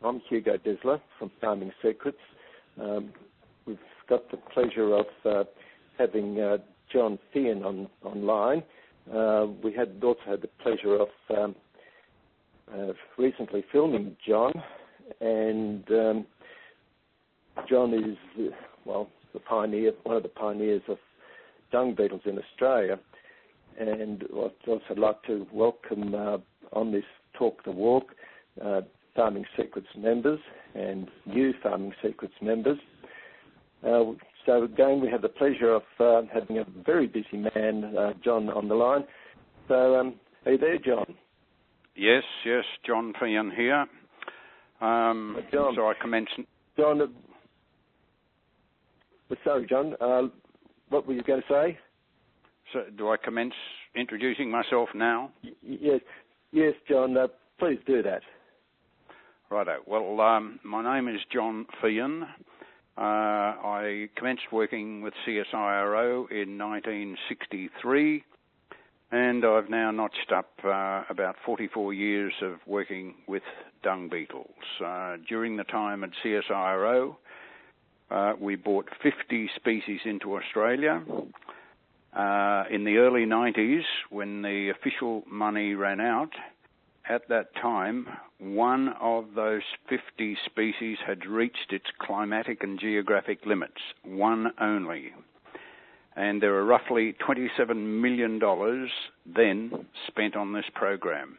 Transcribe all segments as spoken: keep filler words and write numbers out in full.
I'm Hugo Desler from Farming Secrets. Um, we've got the pleasure of uh, having uh, John Thean on online. Uh, we had also had the pleasure of um, uh, recently filming John, and um, John is, uh, well, the pioneer, one of the pioneers of dung beetles in Australia. And I'd also like to welcome uh, on this Talk the Walk uh, Farming Secrets members and new Farming Secrets members. Uh, so again, we have the pleasure of uh, having a very busy man, uh, John, on the line. So um, are you there, John? Yes, yes, John Thean here. Um, uh, John, so I commence... John, uh, sorry, John, uh, what were you going to say? So do I commence introducing myself now? Y- yes, yes, John, uh, please do that. Righto. Well, um, my name is John Thean. Uh, I commenced working with C S I R O in nineteen sixty-three, and I've now notched up uh, about forty-four years of working with dung beetles. Uh, during the time at C S I R O, uh, we brought fifty species into Australia. Uh, in the early nineties, when the official money ran out, at that time, one of those fifty species had reached its climatic and geographic limits, one only. And there were roughly twenty-seven million dollars then spent on this program.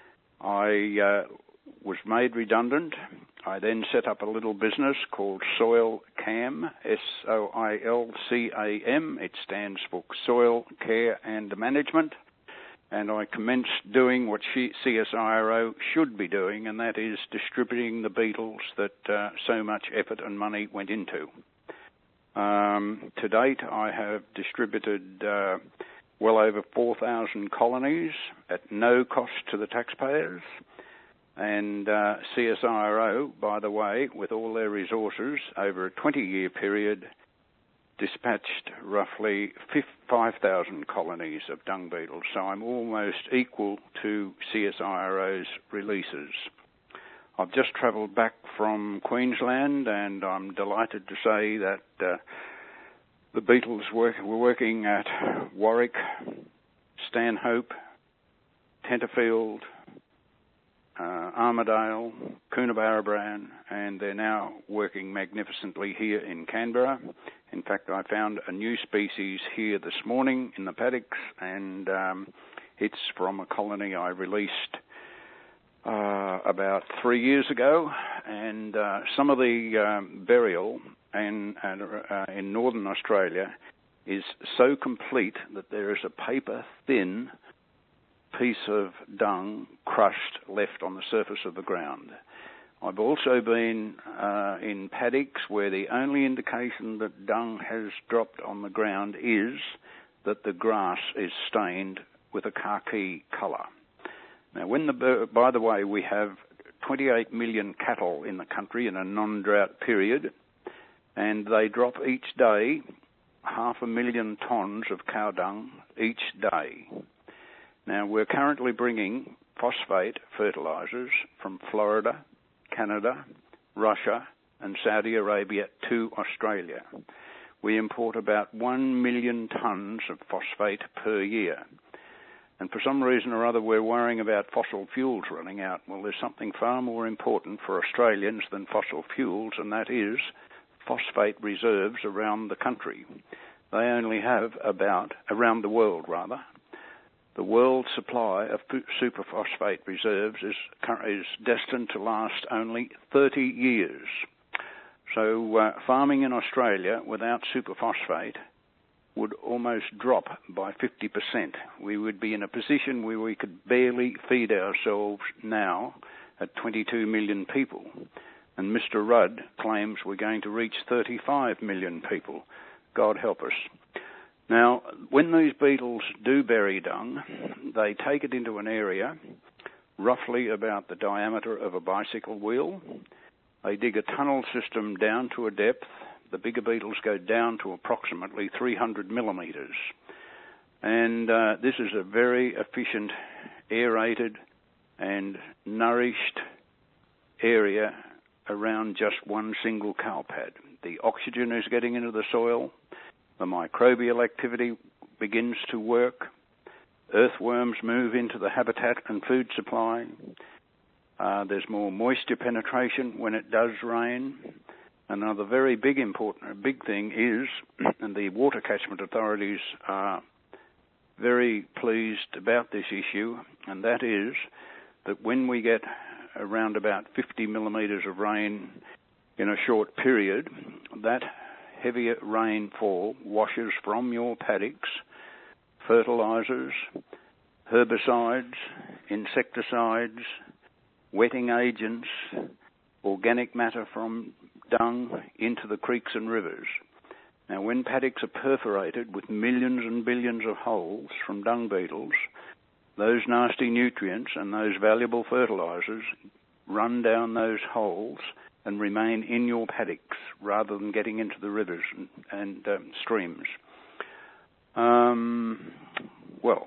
I uh, was made redundant. I then set up a little business called Soil Cam, S O I L C A M. It stands for Soil Care and Management. And I commenced doing what C S I R O should be doing, and that is distributing the beetles that uh, so much effort and money went into. Um, to date, I have distributed uh, well over four thousand colonies at no cost to the taxpayers. And uh, C S I R O, by the way, with all their resources over a twenty-year period, dispatched roughly five thousand colonies of dung beetles. So I'm almost equal to C S I R O's releases. I've just travelled back from Queensland, and I'm delighted to say that uh, the beetles work, were working at Warwick, Stanhope, Tenterfield, Uh, Armidale, Coonabarabran, and they're now working magnificently here in Canberra. In fact, I found a new species here this morning in the paddocks, and um, it's from a colony I released uh, about three years ago. And uh, some of the um, burial in, uh, in northern Australia is so complete that there is a paper-thin piece of dung crushed left on the surface of the ground. I've also been uh, in paddocks where the only indication that dung has dropped on the ground is that the grass is stained with a khaki colour. Now, when the by the way, we have twenty-eight million cattle in the country in a non-drought period, and they drop each day half a million tonnes of cow dung each day. Now, we're currently bringing phosphate fertilisers from Florida, Canada, Russia and Saudi Arabia to Australia. We import about one million tonnes of phosphate per year. And for some reason or other, we're worrying about fossil fuels running out. Well, there's something far more important for Australians than fossil fuels, and that is phosphate reserves around the country. They only have about, around the world rather, the world supply of superphosphate reserves is, is destined to last only thirty years. So uh, farming in Australia without superphosphate would almost drop by fifty percent. We would be in a position where we could barely feed ourselves now at twenty-two million people. And Mister Rudd claims we're going to reach thirty-five million people. God help us. Now, when these beetles do bury dung, they take it into an area roughly about the diameter of a bicycle wheel. They dig a tunnel system down to a depth. The bigger beetles go down to approximately three hundred millimetres. And uh, this is a very efficient, aerated and nourished area around just one single cow pad. The oxygen is getting into the soil, the microbial activity begins to work, earthworms move into the habitat and food supply, uh, there's more moisture penetration when it does rain. Another very big important big thing is, and the water catchment authorities are very pleased about this issue, and that is that when we get around about fifty millimetres of rain in a short period, that heavier rainfall washes from your paddocks fertilisers, herbicides, insecticides, wetting agents, organic matter from dung into the creeks and rivers. Now, when paddocks are perforated with millions and billions of holes from dung beetles, those nasty nutrients and those valuable fertilisers run down those holes and remain in your paddocks rather than getting into the rivers and, and um, streams. Um, well,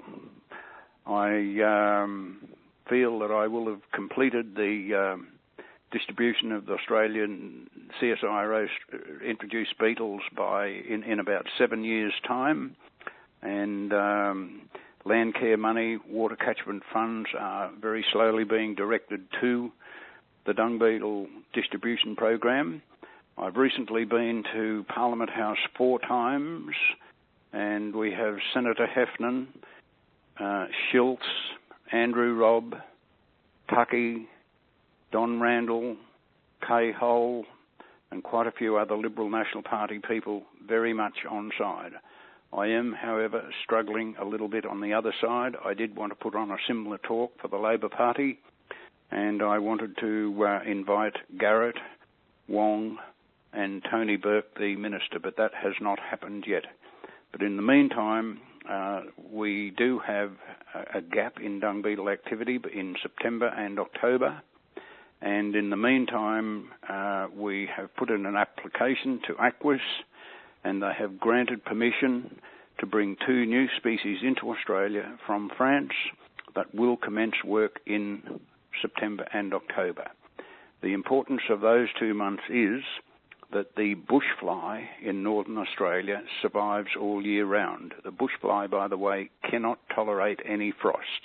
I um, feel that I will have completed the um, distribution of the Australian C S I R O introduced beetles by in, in about seven years' time, and um, land care money, water catchment funds are very slowly being directed to the dung beetle distribution program. I've recently been to Parliament House four times, and we have Senator Heffernan, uh, Schultz, Andrew Robb, Tuckey, Don Randall, Kay Hole, and quite a few other Liberal National Party people very much on side. I am, however, struggling a little bit on the other side. I did want to put on a similar talk for the Labor Party, and I wanted to uh, invite Garrett, Wong, and Tony Burke, the Minister, but that has not happened yet. But in the meantime, uh, we do have a, a gap in dung beetle activity in September and October. And in the meantime, uh, we have put in an application to Aquis, and they have granted permission to bring two new species into Australia from France that will commence work in September and October. The importance of those two months is that the bushfly in northern Australia survives all year round. The bushfly, by the way, cannot tolerate any frosts.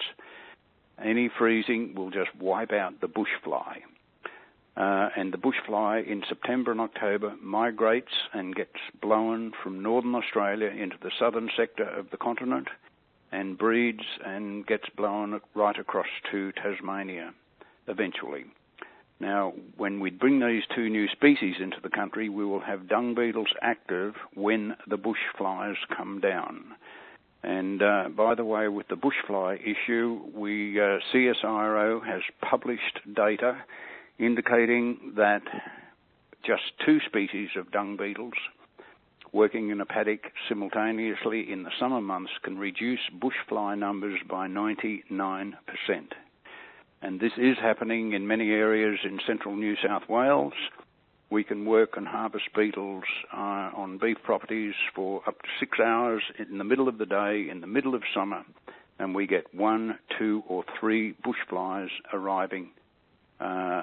Any freezing will just wipe out the bushfly. Uh, and the bushfly in September and October migrates and gets blown from northern Australia into the southern sector of the continent and breeds and gets blown right across to Tasmania eventually. Now, when we bring these two new species into the country, we will have dung beetles active when the bushflies come down. And uh, by the way, with the bushfly issue, we uh, C S I R O has published data indicating that just two species of dung beetles working in a paddock simultaneously in the summer months can reduce bushfly numbers by ninety-nine percent. And this is happening in many areas in central New South Wales. We can work and harvest beetles uh, on beef properties for up to six hours in the middle of the day, in the middle of summer, and we get one, two, or three bushflies arriving uh,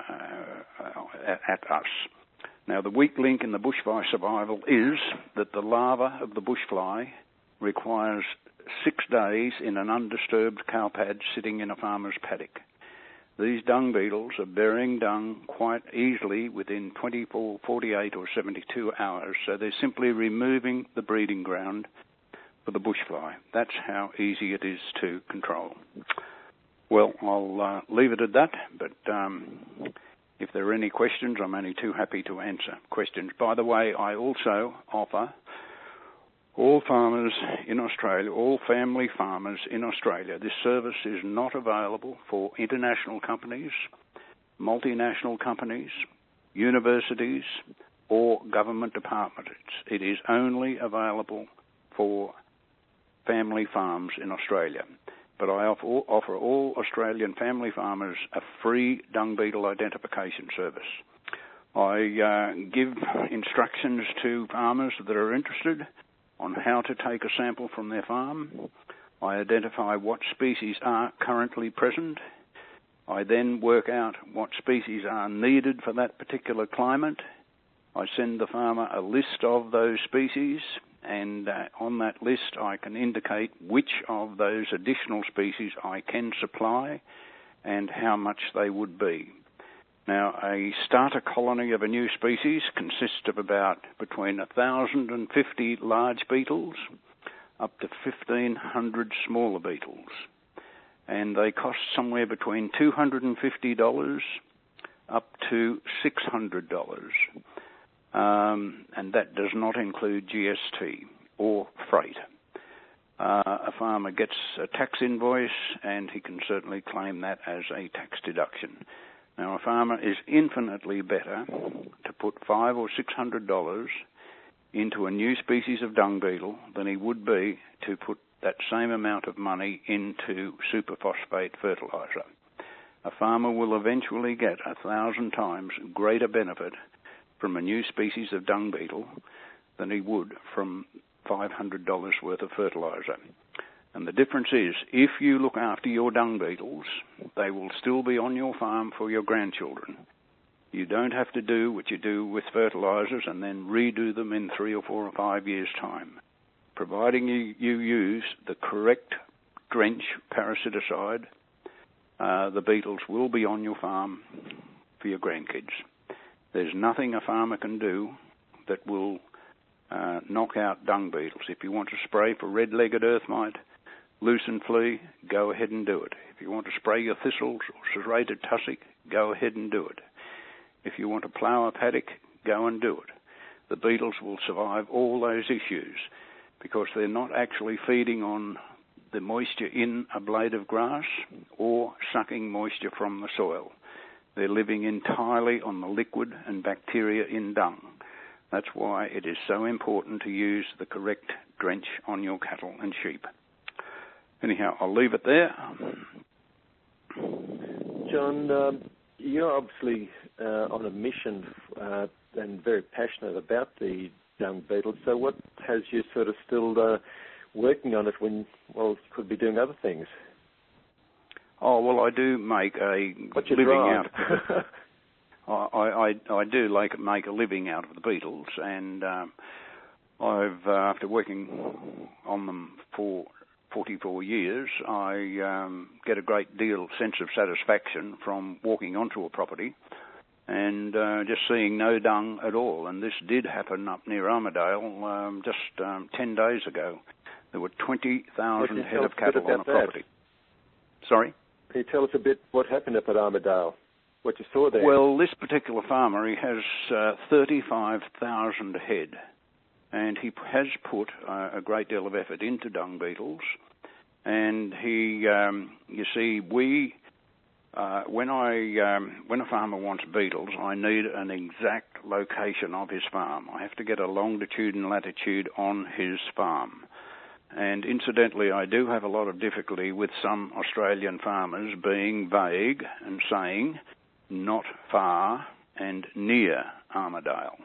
at, at us. Now, the weak link in the bushfly survival is that the larva of the bushfly requires six days in an undisturbed cow pad sitting in a farmer's paddock. These dung beetles are burying dung quite easily within twenty-four, forty-eight or seventy-two hours, so they're simply removing the breeding ground for the bushfly. That's how easy it is to control. Well, I'll uh, leave it at that, but um, if there are any questions, I'm only too happy to answer questions. By the way, I also offer all farmers in Australia, all family farmers in Australia, this service is not available for international companies, multinational companies, universities, or government departments. It is only available for family farms in Australia. But I offer, offer all Australian family farmers a free dung beetle identification service. I uh, give instructions to farmers that are interested on how to take a sample from their farm. I identify what species are currently present, I then work out what species are needed for that particular climate. I send the farmer a list of those species, and uh, on that list I can indicate which of those additional species I can supply and how much they would be. Now, a starter colony of a new species consists of about between one thousand fifty large beetles up to fifteen hundred smaller beetles. And they cost somewhere between two hundred fifty dollars up to six hundred dollars. Um, and that does not include G S T or freight. Uh, a farmer gets a tax invoice and he can certainly claim that as a tax deduction. Now, a farmer is infinitely better to put five or six hundred dollars into a new species of dung beetle than he would be to put that same amount of money into superphosphate fertilizer. A farmer will eventually get a thousand times greater benefit from a new species of dung beetle than he would from five hundred dollars worth of fertilizer. And the difference is, if you look after your dung beetles, they will still be on your farm for your grandchildren. You don't have to do what you do with fertilizers and then redo them in three or four or five years' time. Providing you, you use the correct drench parasiticide, uh, the beetles will be on your farm for your grandkids. There's nothing a farmer can do that will uh, knock out dung beetles. If you want to spray for red-legged earth mite, lucerne flea, go ahead and do it. If you want to spray your thistles or serrated tussock, go ahead and do it. If you want to plough a paddock, go and do it. The beetles will survive all those issues because they're not actually feeding on the moisture in a blade of grass or sucking moisture from the soil. They're living entirely on the liquid and bacteria in dung. That's why it is so important to use the correct drench on your cattle and sheep. Anyhow, I'll leave it there. John, um, you're obviously uh, on a mission uh, and very passionate about the dung beetle. So what has you sort of still uh, working on it when, well, you could be doing other things? Oh, well, I do make a What's your living drive? out I, I, I do like make a living out of the beetles, and um, I've, uh, after working on them for forty-four years, I um, get a great deal sense of satisfaction from walking onto a property and uh, just seeing no dung at all. And this did happen up near Armidale um, just um, ten days ago. There were twenty thousand head of cattle on a property. That? Sorry? Can you tell us a bit what happened up at Armidale, what you saw there? Well, this particular farmer, he has uh, thirty-five thousand head, and he has put uh, a great deal of effort into dung beetles. And he, um, you see, we, uh, when I, um, when a farmer wants beetles, I need an exact location of his farm. I have to get a longitude and latitude on his farm. And incidentally, I do have a lot of difficulty with some Australian farmers being vague and saying not far and near Armidale.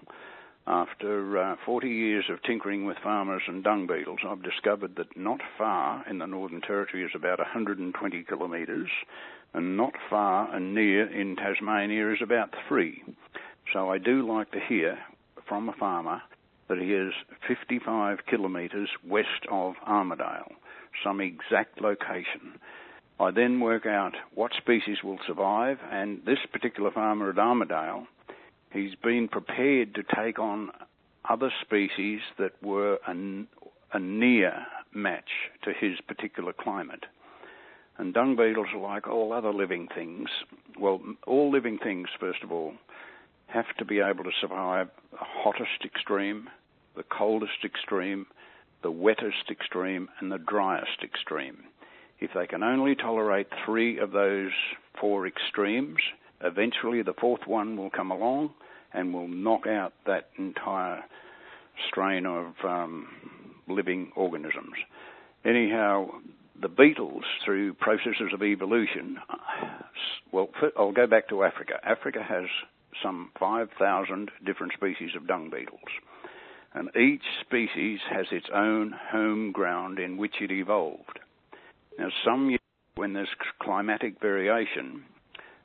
After uh, forty years of tinkering with farmers and dung beetles, I've discovered that not far in the Northern Territory is about one hundred twenty kilometres, and not far and near in Tasmania is about three. So I do like to hear from a farmer that he is fifty-five kilometres west of Armidale, some exact location. I then work out what species will survive, and this particular farmer at Armidale, he's been prepared to take on other species that were a, a near match to his particular climate. And dung beetles are like all other living things. Well, all living things, first of all, have to be able to survive the hottest extreme, the coldest extreme, the wettest extreme, and the driest extreme. If they can only tolerate three of those four extremes, eventually the fourth one will come along and will knock out that entire strain of um, living organisms. Anyhow, the beetles, through processes of evolution, well, I'll go back to Africa. Africa has some five thousand different species of dung beetles, and each species has its own home ground in which it evolved. Now, some years when there's climatic variation,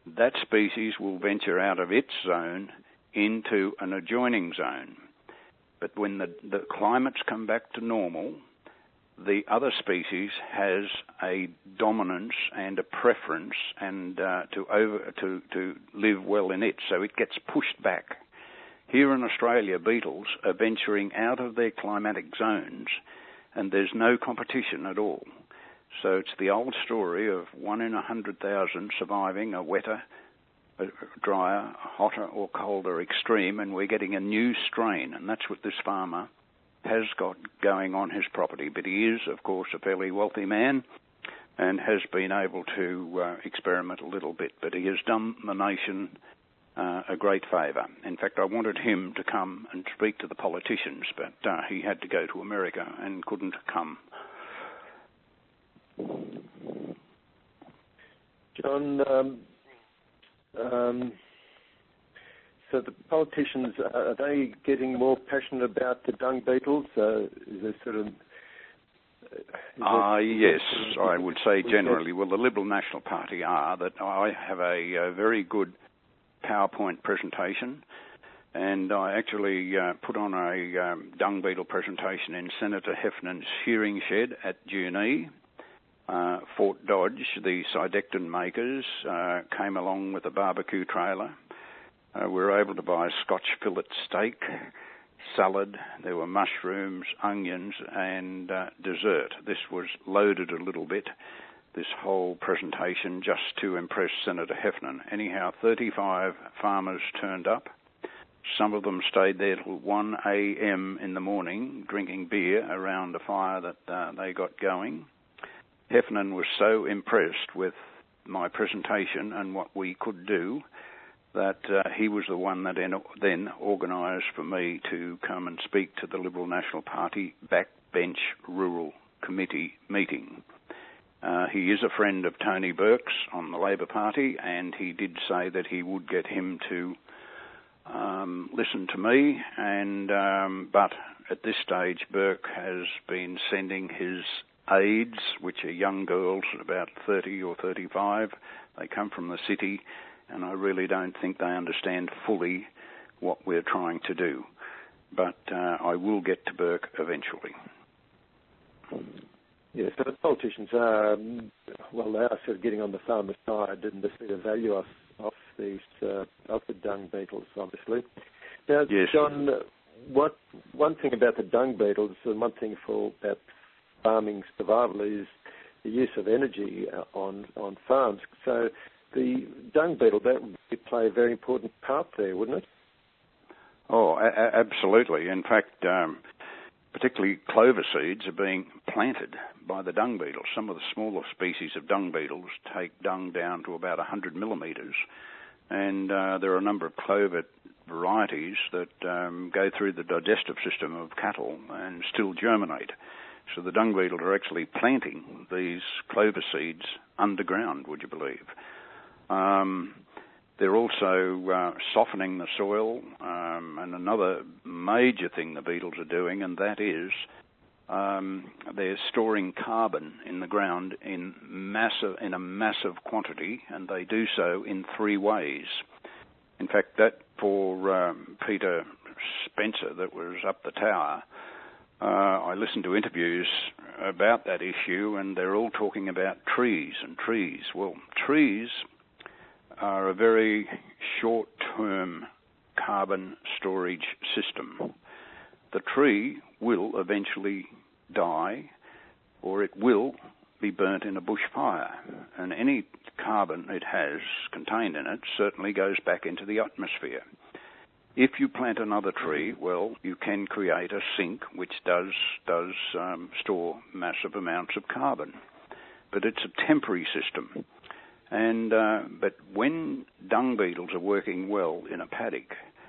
that species will venture out of its zone into an adjoining zone. But when the, the climates come back to normal, the other species has a dominance and a preference and uh, to over to, to live well in it, so it gets pushed back. Here in Australia, beetles are venturing out of their climatic zones, and there's no competition at all. So it's the old story of one in a hundred thousand surviving a wetter, a drier, hotter or colder extreme, and we're getting a new strain, and that's what this farmer has got going on his property. But he is, of course, a fairly wealthy man and has been able to uh, experiment a little bit, but he has done the nation uh, a great favour. In fact, I wanted him to come and speak to the politicians, but uh, he had to go to America and couldn't come. John, um, um, so the politicians, are they getting more passionate about the dung beetles? Uh, is there sort of... Ah, uh, yes, I would say generally. Well, the Liberal National Party are. That I have a, a very good PowerPoint presentation, and I actually uh, put on a um, dung beetle presentation in Senator Hefferan's shearing shed at Junee. Uh, Fort Dodge, the Cydectin makers, uh, came along with a barbecue trailer. Uh, we were able to buy Scotch fillet steak, salad, there were mushrooms, onions, and uh, dessert. This was loaded a little bit, this whole presentation, just to impress Senator Heffernan. Anyhow, thirty-five farmers turned up. Some of them stayed there till one a.m. in the morning, drinking beer around a fire that uh, they got going. Heffernan was so impressed with my presentation and what we could do that uh, he was the one that then organised for me to come and speak to the Liberal National Party Backbench Rural Committee meeting. Uh, he is a friend of Tony Burke's on the Labor Party, and he did say that he would get him to um, listen to me, and um, but at this stage Burke has been sending his aides, which are young girls, about thirty or thirty-five. They come from the city, and I really don't think they understand fully what we're trying to do. But uh, I will get to Burke eventually. Yeah, so the politicians are, um, well, they are sort of getting on the farmer's side and they see the value of, of these, uh, of the dung beetles, obviously. Now, yes. John, what, one thing about the dung beetles, and one thing for about farming survival is the use of energy on, on farms. So the dung beetle, that would play a very important part there, wouldn't it? Oh, a- absolutely. In fact, um, particularly clover seeds are being planted by the dung beetles. Some of the smaller species of dung beetles take dung down to about one hundred millimetres, and uh, there are a number of clover varieties that um, go through the digestive system of cattle and still germinate. So the dung beetles are actually planting these clover seeds underground, would you believe? Um, they're also uh, softening the soil, um, and another major thing the beetles are doing, and that is um, they're storing carbon in the ground in massive, in a massive quantity, and they do so in three ways. In fact, that for um, Peter Spencer that was up the tower, Uh, I listened to interviews about that issue, and they're all talking about trees and trees. Well, trees are a very short-term carbon storage system. The tree will eventually die, or it will be burnt in a bushfire, and any carbon it has contained in it certainly goes back into the atmosphere. If you plant another tree, well, you can create a sink which does does um, store massive amounts of carbon, but it's a temporary system. And uh, but when dung beetles are working well in a paddock,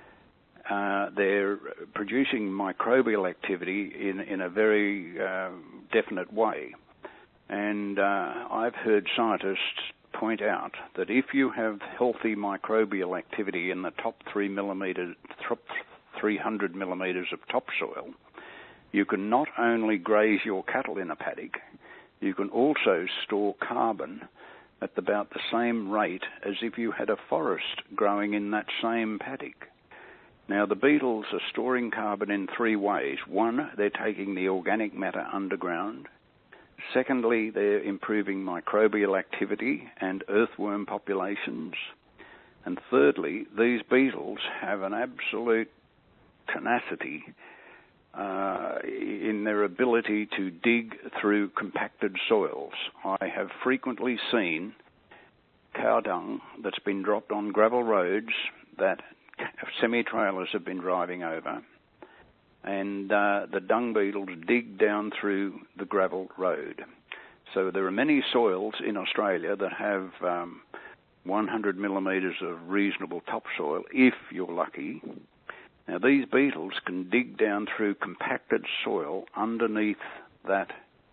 uh, they're producing microbial activity in in a very uh, definite way. And uh, I've heard scientists point out that if you have healthy microbial activity in the top three millimeters, top three hundred millimeters of topsoil, you can not only graze your cattle in a paddock, you can also store carbon at about the same rate as if you had a forest growing in that same paddock. Now, the beetles are storing carbon in three ways. One, they're taking the organic matter underground. Secondly, they're improving microbial activity and earthworm populations. And thirdly, these beetles have an absolute tenacity uh, in their ability to dig through compacted soils. I have frequently seen cow dung that's been dropped on gravel roads that semi-trailers have been driving over, and uh, the dung beetles dig down through the gravel road. So there are many soils in Australia that have um, one hundred millimetres of reasonable topsoil, if you're lucky. Now, these beetles can dig down through compacted soil underneath that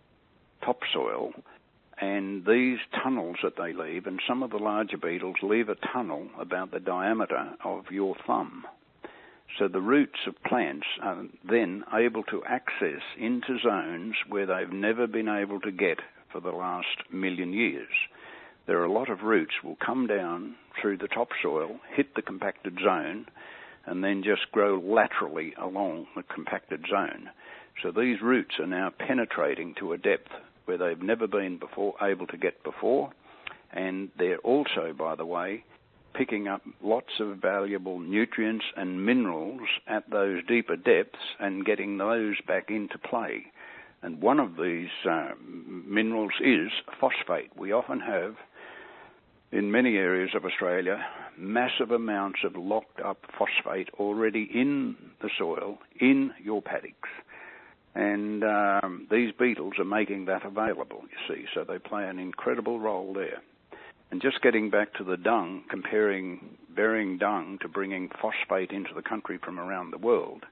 topsoil, and these tunnels that they leave, and some of the larger beetles leave a tunnel about the diameter of your thumb. So the roots of plants are then able to access into zones where they've never been able to get for the last million years. There are a lot of roots will come down through the topsoil, hit the compacted zone, and then just grow laterally along the compacted zone. So these roots are now penetrating to a depth where they've never been before able to get before, and they're also, by the way, picking up lots of valuable nutrients and minerals at those deeper depths and getting those back into play. And one of these uh, minerals is phosphate. We often have, in many areas of Australia, massive amounts of locked up phosphate already in the soil, in your paddocks. And um, these beetles are making that available, you see, so they play an incredible role there. And just getting back to the dung, comparing burying dung to bringing phosphate into the country from around the world,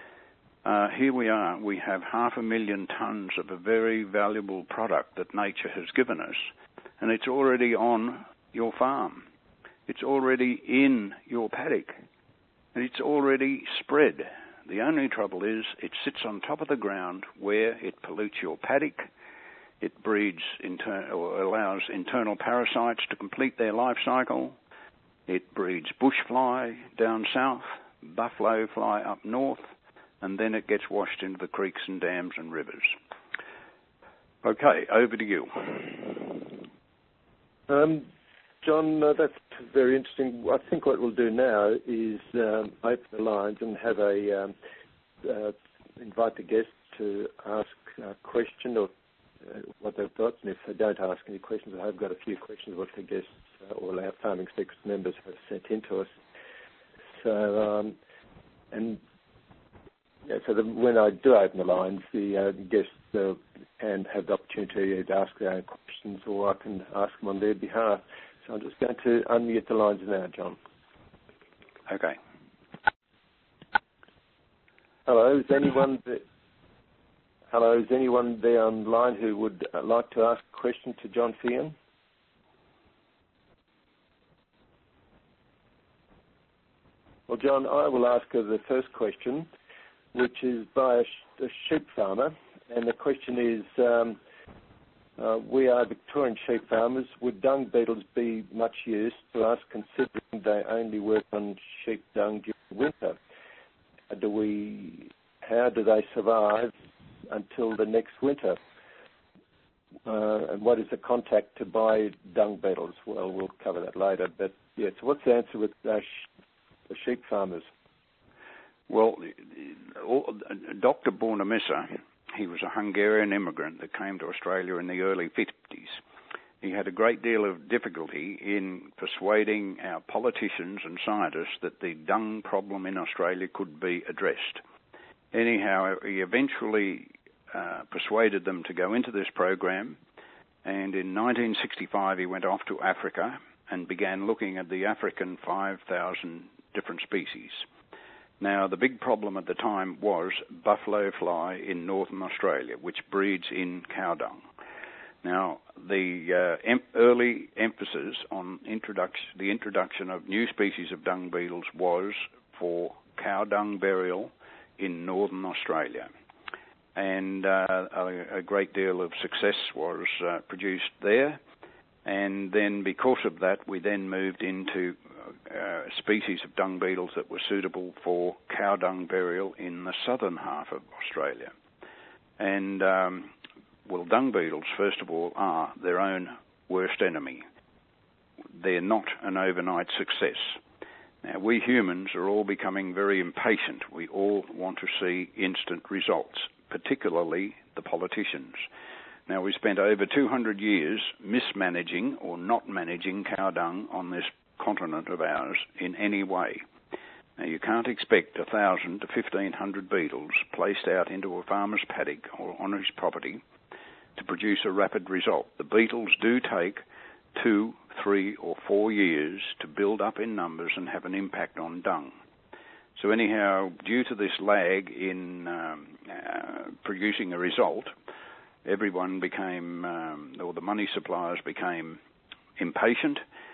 uh, here we are, we have half a million tonnes of a very valuable product that nature has given us, and it's already on your farm. It's already in your paddock, and it's already spread. The only trouble is it sits on top of the ground where it pollutes your paddock. It breeds inter- or allows internal parasites to complete their life cycle. It breeds bush fly down south, buffalo fly up north, and then it gets washed into the creeks and dams and rivers. Okay, over to you. Um, John, uh, that's very interesting. I think what we'll do now is um, open the lines and have a um, uh, invite the guests to ask a question or uh, what they've got, and if they don't ask any questions, I have got a few questions what the guests, uh, all our Farming Secrets members have sent in to us. So, um, and yeah, so the, when I do open the lines, the uh, guests uh, can have the opportunity to ask their own questions, or I can ask them on their behalf. So I'm just going to unmute the lines now, John. Okay. Hello, is anyone there, hello, is anyone there online who would like to ask a question to John Thean? Well, John, I will ask her the first question, which is by a, sh- a sheep farmer, and the question is, um, uh, we are Victorian sheep farmers. Would dung beetles be much use to us, considering they only work on sheep dung during winter? Uh, do we, how do they survive until the next winter? Uh, and what is the contact to buy dung beetles? Well, we'll cover that later. But yeah, so what's the answer with uh, sh- the sheep farmers? Well, Doctor Bornemisza, he was a Hungarian immigrant that came to Australia in the early fifties. He had a great deal of difficulty in persuading our politicians and scientists that the dung problem in Australia could be addressed. Anyhow, he eventually uh, persuaded them to go into this program, and in nineteen sixty-five he went off to Africa and began looking at the African five thousand different species. Now, the big problem at the time was buffalo fly in northern Australia, which breeds in cow dung. Now, the uh, em- early emphasis on introduction, the introduction of new species of dung beetles was for cow dung burial in northern Australia. And uh, a, a great deal of success was uh, produced there. And then because of that, we then moved into uh, species of dung beetles that were suitable for cow dung burial in the southern half of Australia. And, um, well, dung beetles, first of all, are their own worst enemy. They're not an overnight success. Now, we humans are all becoming very impatient. We all want to see instant results, particularly the politicians. Now, we spent over two hundred years mismanaging or not managing cow dung on this continent of ours in any way. Now, you can't expect one thousand to fifteen hundred beetles placed out into a farmer's paddock or on his property to produce a rapid result. The beetles do take two, three or four years to build up in numbers and have an impact on dung. So anyhow, due to this lag in um, uh, producing a result, everyone became, um, or the money suppliers became impatient,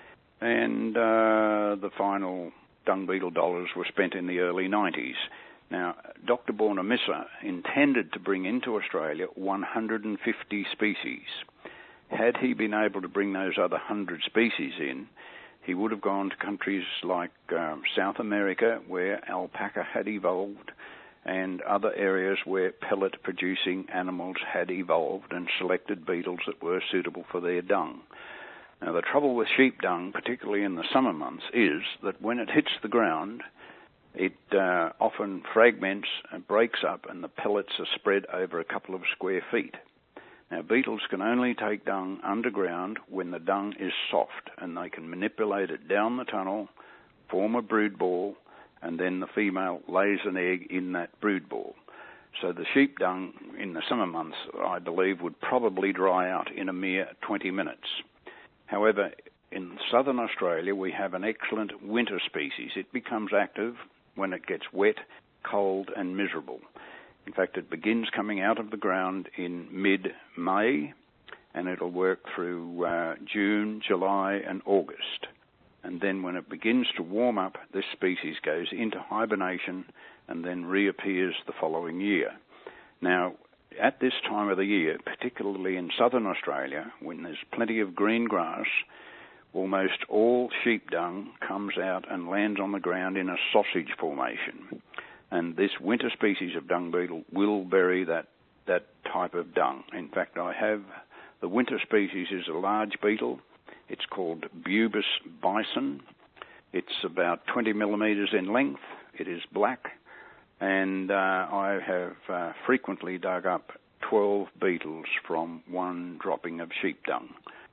and uh, the final dung beetle dollars were spent in the early nineties. Now, Doctor Borna-Missa intended to bring into Australia one hundred fifty species. Had he been able to bring those other one hundred species in, he would have gone to countries like um, South America, where alpaca had evolved, and other areas where pellet-producing animals had evolved, and selected beetles that were suitable for their dung. Now, the trouble with sheep dung, particularly in the summer months, is that when it hits the ground, it uh, often fragments and breaks up, and the pellets are spread over a couple of square feet. Now, beetles can only take dung underground when the dung is soft, and they can manipulate it down the tunnel, form a brood ball, and then the female lays an egg in that brood ball. So the sheep dung in the summer months, I believe, would probably dry out in a mere twenty minutes. However, in southern Australia, we have an excellent winter species. It becomes active when it gets wet, cold, and miserable. In fact, it begins coming out of the ground in mid-May, and it'll work through uh, June, July, and August. And then when it begins to warm up, this species goes into hibernation and then reappears the following year. Now, at this time of the year, particularly in southern Australia, when there's plenty of green grass, almost all sheep dung comes out and lands on the ground in a sausage formation. And this winter species of dung beetle will bury that, that type of dung. In fact, I have the winter species is a large beetle. It's called Bubis bison. It's about twenty millimetres in length. It is black. And uh, I have uh, frequently dug up twelve beetles from one dropping of sheep dung.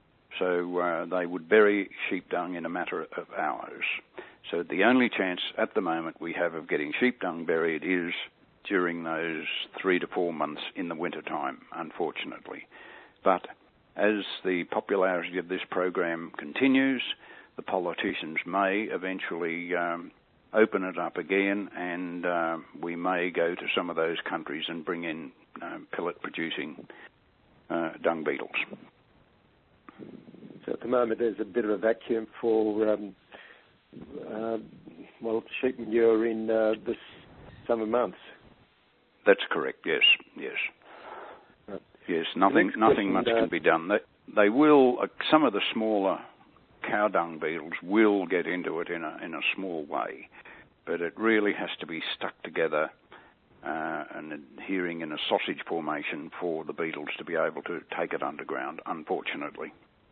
So uh, they would bury sheep dung in a matter of hours. So the only chance at the moment we have of getting sheep dung buried is during those three to four months in the winter time, unfortunately. But as the popularity of this program continues, the politicians may eventually um, open it up again, and uh, we may go to some of those countries and bring in uh, pellet-producing uh, dung beetles. So at the moment there's a bit of a vacuum for um, uh, well, sheep manure in uh, the summer months. That's correct. Yes, yes, right. yes. Nothing, nothing question, much uh, can be done. They, they will. Uh, some of the smaller cow dung beetles will get into it in a in a small way, but it really has to be stuck together uh, and adhering in a sausage formation for the beetles to be able to take it underground. Unfortunately.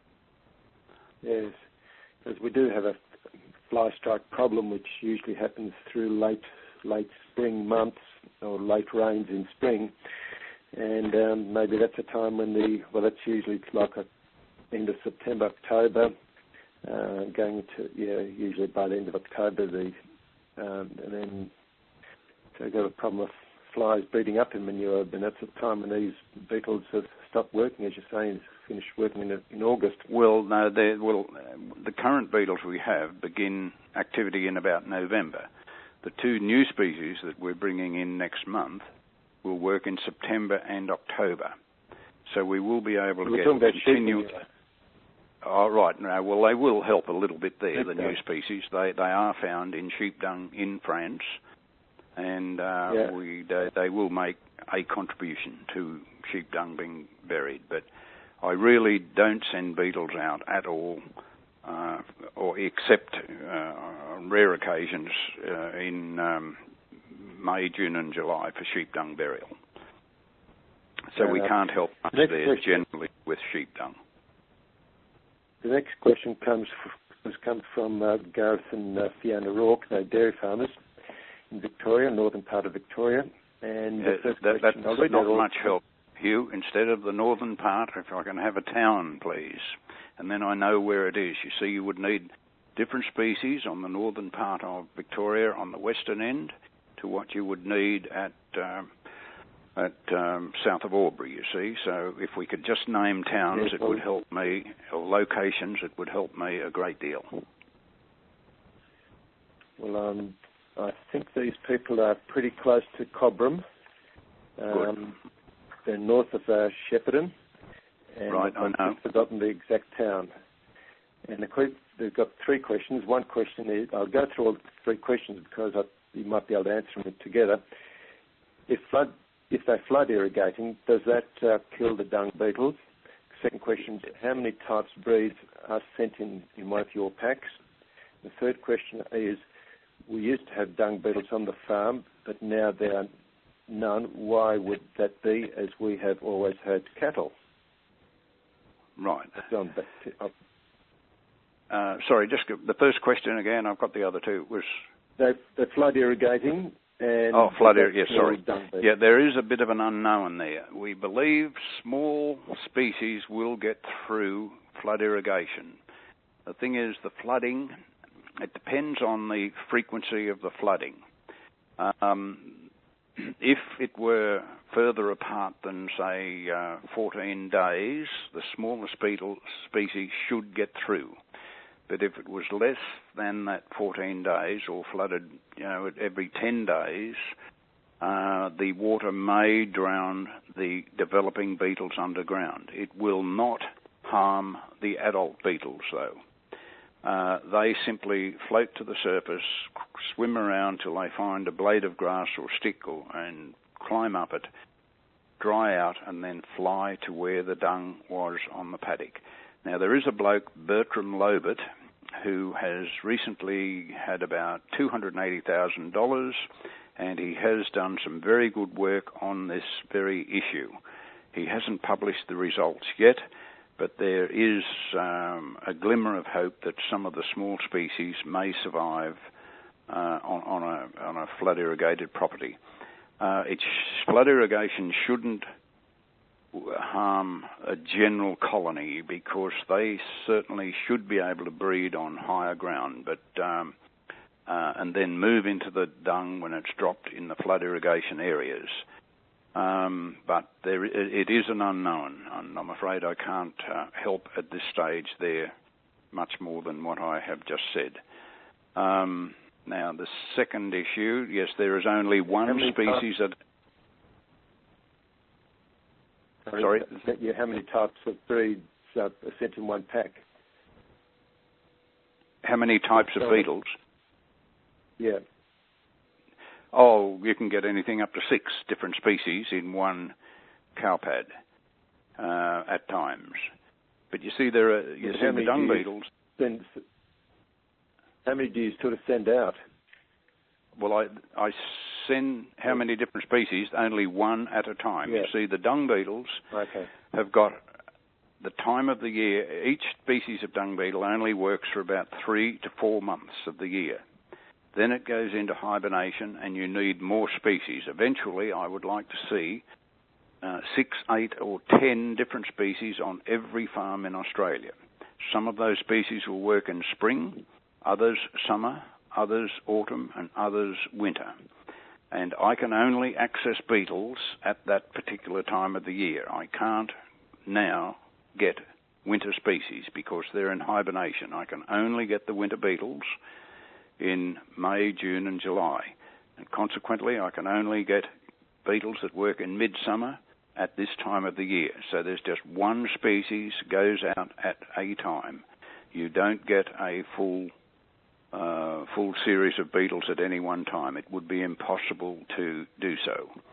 Yes, because we do have a fly strike problem, which usually happens through late late spring months or late rains in spring, and um, maybe that's a time when the well, that's usually like a end of September, October, uh, going to yeah, usually by the end of October, the um, and then so we've got a problem with flies breeding up in manure, and that's the time when these beetles have stopped working, as you're saying, finished working in, in August. Well, no, well, the current beetles we have begin activity in about November. The two new species that we're bringing in next month will work in September and October. So we will be able to we're get talking about continue. Sheep Oh, right. No, well, they will help a little bit there, okay. the new species. They they are found in sheep dung in France, and uh, yeah. we they, they will make a contribution to sheep dung being buried. But I really don't send beetles out at all, uh, or except uh, on rare occasions uh, in um, May, June and July for sheep dung burial. So we can't help much there question, generally with sheep dung. The next question comes has come from uh, Gareth and uh, Fiona Rourke, they're dairy farmers in Victoria, northern part of Victoria. And the uh, first that, question, that's not much help, Hugh. Instead of the northern part, if I can have a town, please, and then I know where it is. You see, you would need different species on the northern part of Victoria on the western end to what you would need at uh, at um, south of Albury, you see. So if we could just name towns, yes, it would help me, or locations, it would help me a great deal. Well, um, I think these people are pretty close to Cobram. Um, they're north of uh, Shepparton. And right, I know. I've forgotten the exact town. And the que- they've got three questions. One question is, I'll go through all three questions because I, you might be able to answer them together. If flood, if they flood irrigating, does that uh, kill the dung beetles? Second question is, how many types of breeds are sent in, in one of your packs? The third question is, we used to have dung beetles on the farm, but now there are none. Why would that be, as we have always had cattle? Right. John, back to, uh, sorry, just the first question again. I've got the other two. Was they, they flood irrigating? And oh, flood irrigating. Yeah, sorry. Yeah, there is a bit of an unknown there. We believe small species will get through flood irrigation. The thing is, the flooding. It depends on the frequency of the flooding. Um, if it were further apart than, say, uh, fourteen days, the smallest beetle species should get through. But if it was less than that fourteen days, or flooded, you know, every ten days, uh, the water may drown the developing beetles underground. It will not harm the adult beetles, though. Uh, they simply float to the surface, swim around till they find a blade of grass or stick or, and climb up it, dry out, and then fly to where the dung was on the paddock. Now, there is a bloke, Bertram Lobert, who has recently had about two hundred eighty thousand dollars, and he has done some very good work on this very issue. He hasn't published the results yet, but there is um, a glimmer of hope that some of the small species may survive uh, on, on a on a flood irrigated property. Uh, it's, flood irrigation shouldn't harm a general colony because they certainly should be able to breed on higher ground, but um, uh, and then move into the dung when it's dropped in the flood irrigation areas. Um, but there, it is an unknown, and I'm afraid I can't uh, help at this stage there much more than what I have just said. Um, now, the second issue, yes, there is only one how species types, that... Sorry? Yeah, how many types of breeds are sent in one pack? How many types of beetles? Yeah. Oh, you can get anything up to six different species in one cow pad uh, at times. But you see, there are you see the dung beetles. Send, how many do you sort of send out? Well, I I send how many different species? Only one at a time. Yeah. You see, the dung beetles okay. have got the time of the year. Each species of dung beetle only works for about three to four months of the year. Then it goes into hibernation, and you need more species. Eventually, I would like to see uh, six, eight, or ten different species on every farm in Australia. Some of those species will work in spring, others summer, others autumn, and others winter. And I can only access beetles at that particular time of the year. I can't now get winter species because they're in hibernation. I can only get the winter beetles in May, June and July. And consequently, I can only get beetles that work in midsummer at this time of the year. So there's just one species goes out at a time. You don't get a full uh, full series of beetles at any one time. It would be impossible to do so.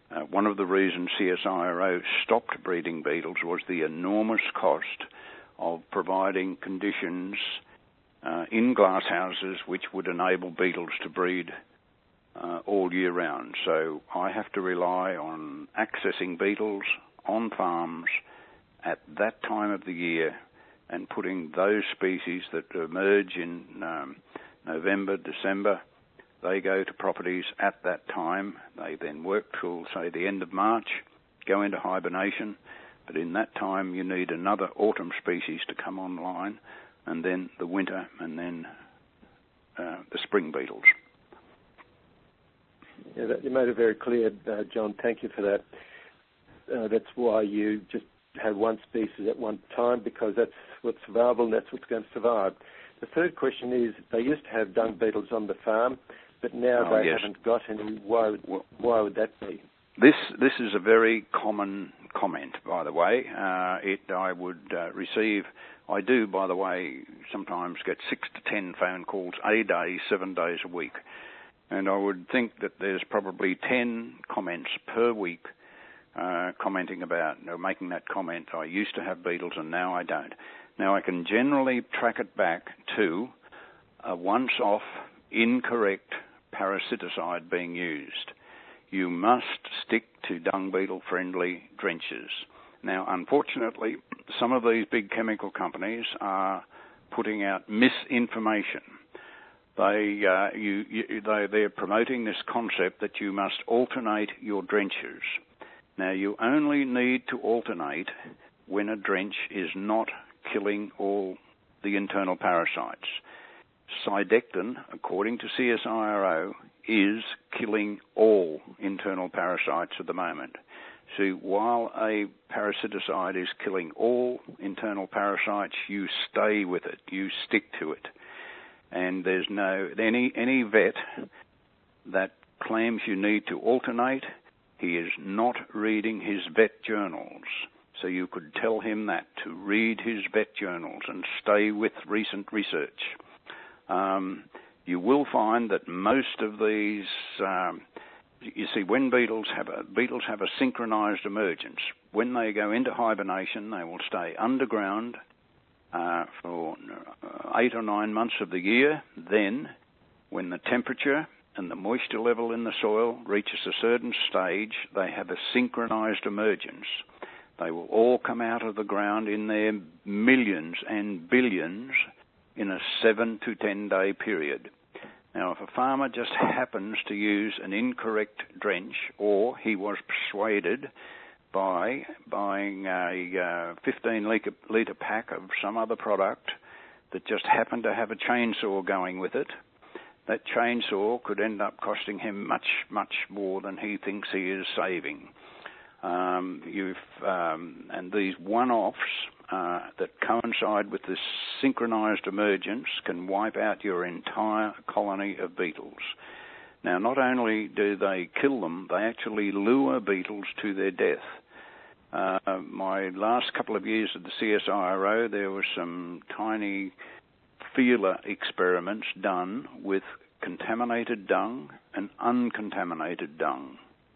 Uh, one of the reasons C S I R O stopped breeding beetles was the enormous cost of providing conditions uh, in glasshouses which would enable beetles to breed uh, all year round. So I have to rely on accessing beetles on farms at that time of the year and putting those species that emerge in um, November, December, they go to properties at that time. They then work till, say, the end of March, go into hibernation. But in that time, you need another autumn species to come online, and then the winter, and then uh, the spring beetles. Yeah, that, you made it very clear, uh, John. Thank you for that. Uh, that's why you just have one species at one time, because that's what's available and that's what's going to survive. The third question is, they used to have dung beetles on the farm, but now oh, they yes. haven't got any. Why, why would that be? This this is a very common comment, by the way. Uh, it I would uh, receive, I do, by the way, sometimes get six to ten phone calls a day, seven days a week. And I would think that there's probably ten comments per week uh, commenting about, or making that comment, I used to have beetles and now I don't. Now, I can generally track it back to a once-off, incorrect parasiticide being used. You must stick to dung beetle-friendly drenches. Now, unfortunately, some of these big chemical companies are putting out misinformation. They, uh, you, you, they, they're promoting this concept that you must alternate your drenches. Now, you only need to alternate when a drench is not killing all the internal parasites. Cydectin, according to C S I R O, is killing all internal parasites at the moment. So while a parasiticide is killing all internal parasites, you stay with it, you stick to it. And there's no, any, any vet that claims you need to alternate, he is not reading his vet journals. So you could tell him that, to read his vet journals and stay with recent research. Um, you will find that most of these, um, you see, when beetles have a, beetles have a synchronized emergence. When they go into hibernation, they will stay underground uh, for eight or nine months of the year. Then, when the temperature and the moisture level in the soil reaches a certain stage, they have a synchronized emergence. They will all come out of the ground in their millions and billions in a seven to ten day period. Now, if a farmer just happens to use an incorrect drench, or he was persuaded by buying a uh, fifteen litre pack of some other product that just happened to have a chainsaw going with it, that chainsaw could end up costing him much, much more than he thinks he is saving. Um, you've um, and these one-offs uh, that coincide with this synchronized emergence can wipe out your entire colony of beetles. Now, not only do they kill them, they actually lure beetles to their death. Uh, my last couple of years at the C S I R O, there were some tiny feeler experiments done with contaminated dung and uncontaminated dung.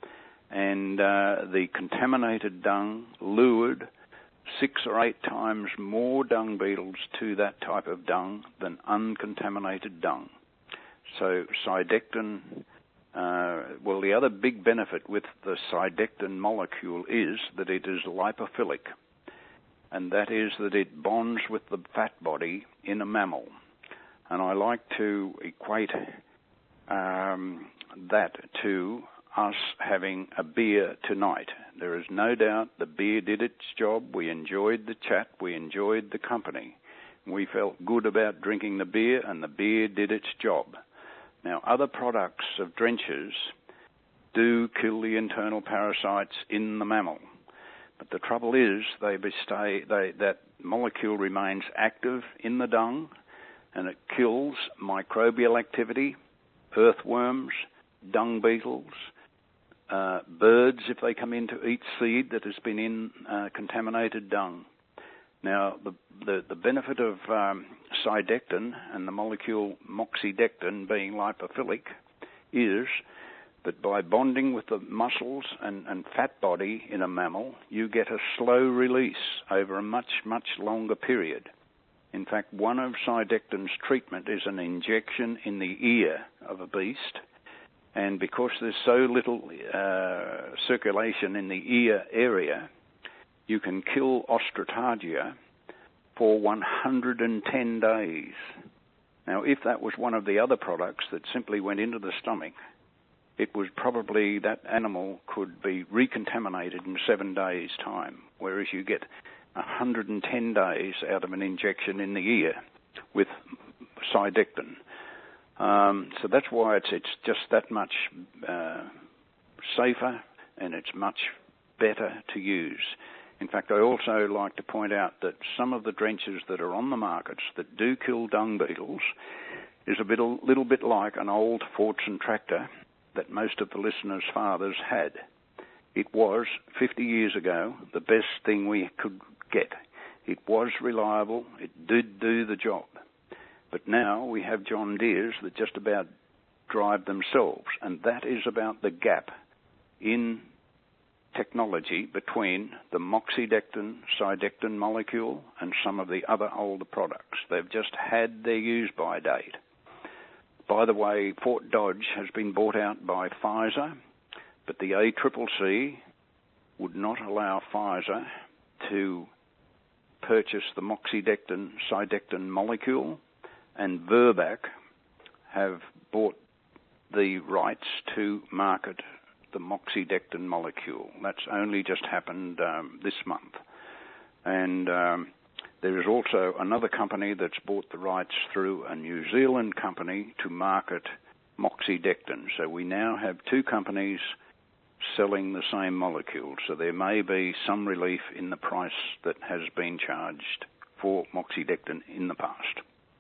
And uh, the contaminated dung lured six or eight times more dung beetles to that type of dung than uncontaminated dung. So Cydectin, uh, well, the other big benefit with the Cydectin molecule is that it is lipophilic, and that is that it bonds with the fat body in a mammal. And I like to equate um, that to us having a beer tonight. There is no doubt the beer did its job. We enjoyed the chat. We enjoyed the company. We felt good about drinking the beer, and the beer did its job. Now, other products of drenches do kill the internal parasites in the mammal. But the trouble is they stay, they, that molecule remains active in the dung, and it kills microbial activity, earthworms, dung beetles, Uh, birds if they come in to eat seed that has been in uh, contaminated dung. Now, the, the, the benefit of um, Cydectin and the molecule moxidectin being lipophilic is but by bonding with the muscles and, and fat body in a mammal, you get a slow release over a much, much longer period. In fact, one of Cydectin's treatment is an injection in the ear of a beast, and because there's so little uh, circulation in the ear area, you can kill Ostratagia for one hundred ten days. Now, if that was one of the other products that simply went into the stomach, it was probably that animal could be recontaminated in seven days' time, whereas you get one hundred ten days out of an injection in the ear with Cydectin. Um, so that's why it's it's just that much uh, safer and it's much better to use. In fact, I also like to point out that some of the drenches that are on the markets that do kill dung beetles is a bit, a little bit like an old Fordson tractor that most of the listeners' fathers had. It was, fifty years ago, the best thing we could get. It was reliable. It did do the job. But now we have John Deere's that just about drive themselves, and that is about the gap in technology between the Moxidectin, Cydectin molecule and some of the other older products. They've just had their use-by date. By the way, Fort Dodge has been bought out by Pfizer, but the A C C C would not allow Pfizer to purchase the Moxidectin, Cydectin molecule, and Virbac have bought the rights to market the Moxidectin molecule. That's only just happened um, this month. And um, there is also another company that's bought the rights through a New Zealand company to market Moxidectin. So we now have two companies selling the same molecule. So there may be some relief in the price that has been charged for Moxidectin in the past.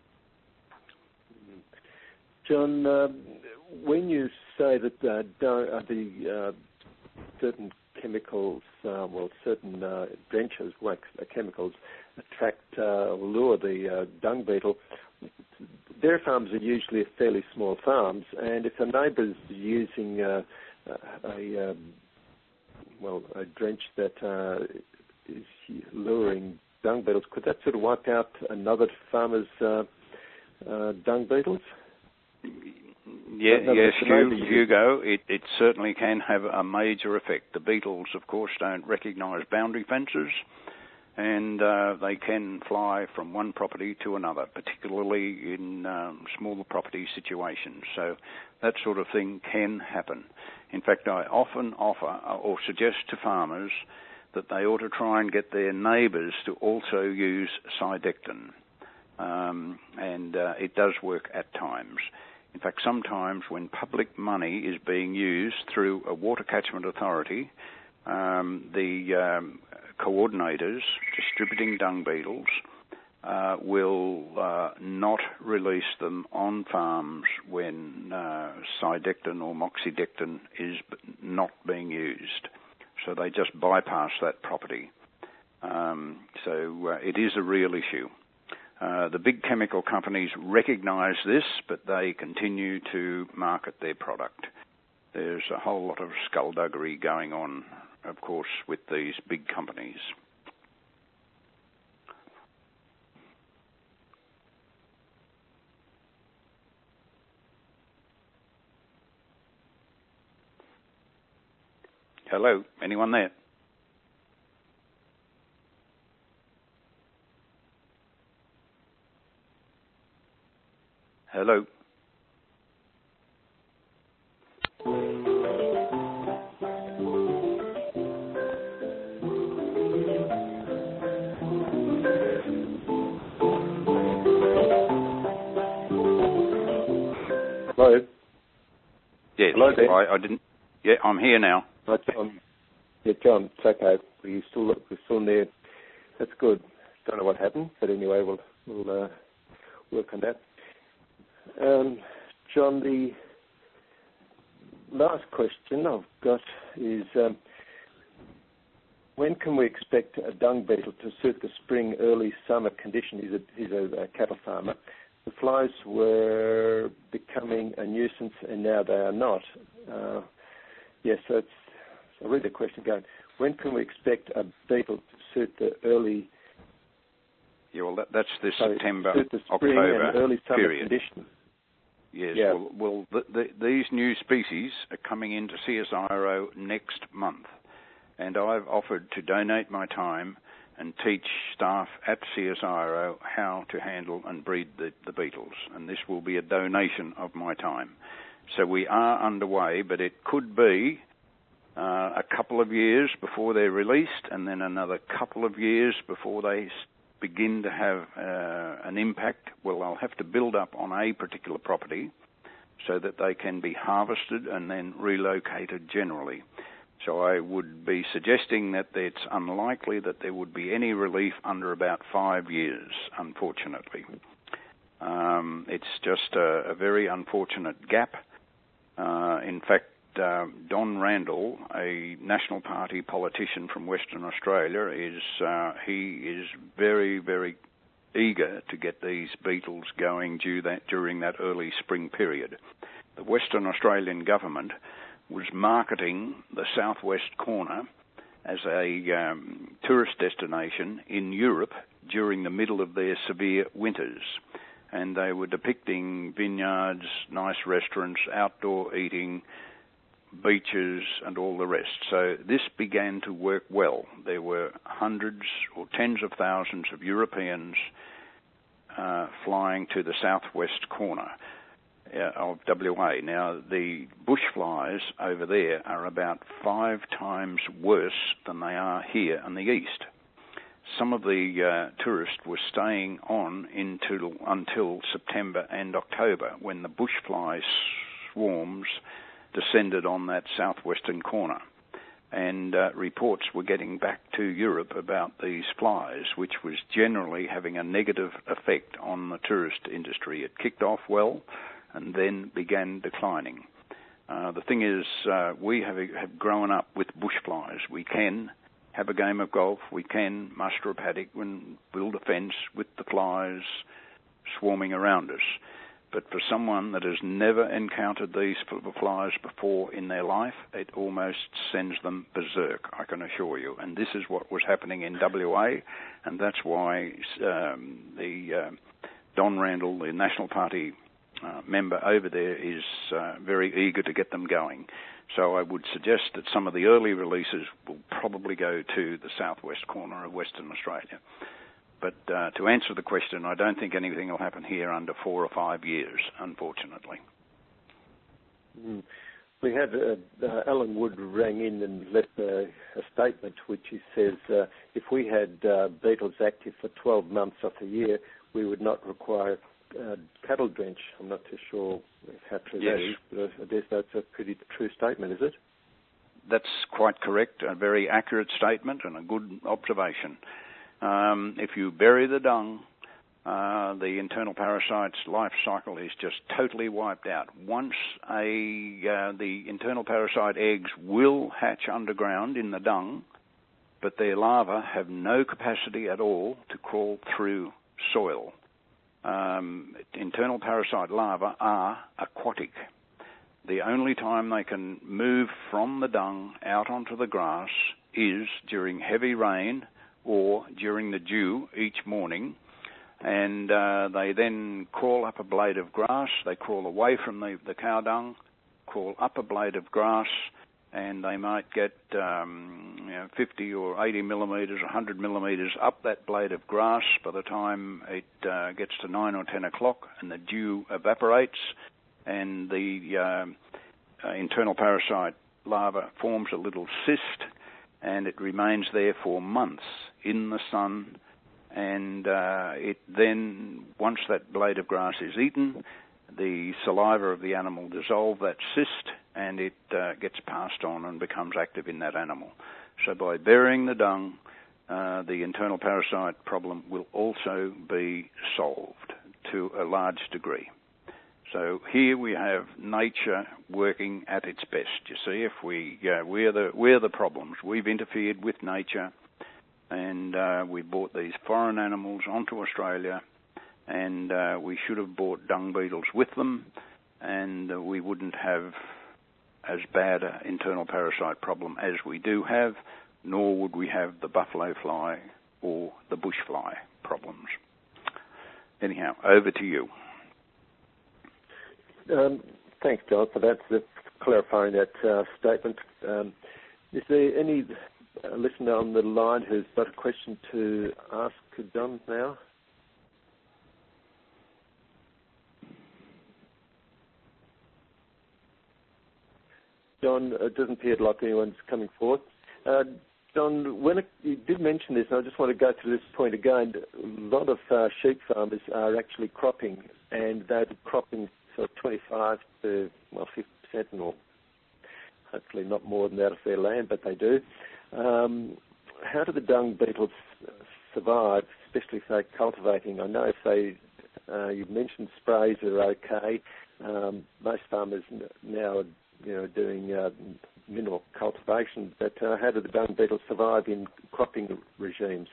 John, uh, when you say that uh, don't, uh, the uh, certain chemicals, uh, well, certain uh, drenches, wax uh, chemicals, attract uh, or lure the uh, dung beetle, dairy farms are usually fairly small farms, and if a neighbour's using uh, a um, well a drench that uh, is luring dung beetles, could that sort of wipe out another farmer's uh, uh, dung beetles? Yeah, yes, Hugo, it, it certainly can have a major effect. The beetles, of course, don't recognise boundary fences, and uh, they can fly from one property to another, particularly in um, smaller property situations. So that sort of thing can happen. In fact, I often offer or suggest to farmers that they ought to try and get their neighbours to also use Cydectin, um, and uh, it does work at times. In fact, sometimes when public money is being used through a water catchment authority, um, the um, coordinators distributing dung beetles uh, will uh, not release them on farms when uh, Cydectin or Moxidectin is not being used. So they just bypass that property. Um, so uh, it is a real issue. Uh, the big chemical companies recognise this, but they continue to market their product. There's a whole lot of skullduggery going on, of course, with these big companies. Hello, anyone there? Hello. Hello. Yes. Hello there. I, I didn't. Yeah, I'm here now. Right, John. Yeah, John. It's okay. We still we're still there. That's good. Don't know what happened, but anyway, we'll we'll uh, work on that. Um, John, the last question I've got is, um, when can we expect a dung beetle to suit the spring, early summer condition? He's a, he's a, a cattle farmer. The flies were becoming a nuisance, and now they are not. Uh, Yes, so it's, so I'll read the question again. When can we expect a beetle to suit the early... Yeah, well, that, that's the sorry, September, suit the spring October and early summer period. conditions? Yes, yeah. well, well the, the, these new species are coming into C S I R O next month, and I've offered to donate my time and teach staff at C S I R O how to handle and breed the, the beetles, and this will be a donation of my time. So we are underway, but it could be uh, a couple of years before they're released, and then another couple of years before they begin to have uh, an impact. Well, I'll have to build up on a particular property so that they can be harvested and then relocated generally. So I would be suggesting that it's unlikely that there would be any relief under about five years, unfortunately. Um, it's just a, a very unfortunate gap. Uh, in fact, uh, Don Randall, a National Party politician from Western Australia, is uh, he is very, very eager to get these beetles going due that, during that early spring period. The Western Australian government was marketing the southwest corner as a um, tourist destination in Europe during the middle of their severe winters. And they were depicting vineyards, nice restaurants, outdoor eating, beaches, and all the rest. So this began to work well. There were hundreds or tens of thousands of Europeans uh, flying to the southwest corner uh, of W A. Now, the bushflies over there are about five times worse than they are here in the east. Some of the uh, tourists were staying on until, until September and October, when the bushfly swarms descended on that southwestern corner. And uh, reports were getting back to Europe about these flies, which was generally having a negative effect on the tourist industry. It kicked off well and then began declining. Uh, the thing is, uh, we have, have grown up with bushflies. We can have a game of golf, we can muster a paddock and build a fence with the flies swarming around us. But for someone that has never encountered these flies before in their life, it almost sends them berserk, I can assure you. And this is what was happening in W A, and that's why um, the uh, Don Randall, the National Party uh, member over there, is uh, very eager to get them going. So I would suggest that some of the early releases will probably go to the southwest corner of Western Australia. But uh, to answer the question, I don't think anything will happen here under four or five years, unfortunately. Mm. We had uh, uh, Alan Wood rang in and left a, a statement which he says uh, if we had uh, beetles active for twelve months of the year, we would not require uh, cattle drench. I'm not too sure how true yes. that is, but I guess that's a pretty true statement, is it? That's quite correct, a very accurate statement and a good observation. Um, if you bury the dung, uh, the internal parasite's life cycle is just totally wiped out. Once a uh, the internal parasite eggs will hatch underground in the dung, but their larvae have no capacity at all to crawl through soil. Um, internal parasite larvae are aquatic. The only time they can move from the dung out onto the grass is during heavy rain or during the dew each morning, and uh, they then crawl up a blade of grass. They crawl away from the, the cow dung, crawl up a blade of grass, and they might get um, you know, fifty or eighty millimetres, one hundred millimetres up that blade of grass by the time it uh, gets to nine or ten o'clock and the dew evaporates, and the uh, uh, internal parasite larva forms a little cyst, and it remains there for months in the sun, and uh, it then, once that blade of grass is eaten, the saliva of the animal dissolves that cyst, and it uh, gets passed on and becomes active in that animal. So by burying the dung, uh, the internal parasite problem will also be solved to a large degree. So here we have nature working at its best. You see, if we uh, we're the we're the problems. We've interfered with nature, and uh, we brought these foreign animals onto Australia, and uh, we should have brought dung beetles with them, and uh, we wouldn't have as bad an internal parasite problem as we do have, nor would we have the buffalo fly or the bush fly problems. Anyhow, over to you. Um, thanks, John, for that, for clarifying that uh, statement. Um, is there any uh, listener on the line who's got a question to ask John now? John, it doesn't appear like anyone's coming forward. Uh, John, when it, you did mention this, and I just want to go to this point again, a lot of uh, sheep farmers are actually cropping, and they're cropping sort of twenty-five to, well, fifty percent or hopefully not more than that of their land, but they do. Um, how do the dung beetles survive, especially if they're cultivating? I know if they, uh, you mentioned sprays are okay. Um, most farmers now are you know, doing uh, mineral cultivation, but uh, how do the dung beetles survive in cropping regimes?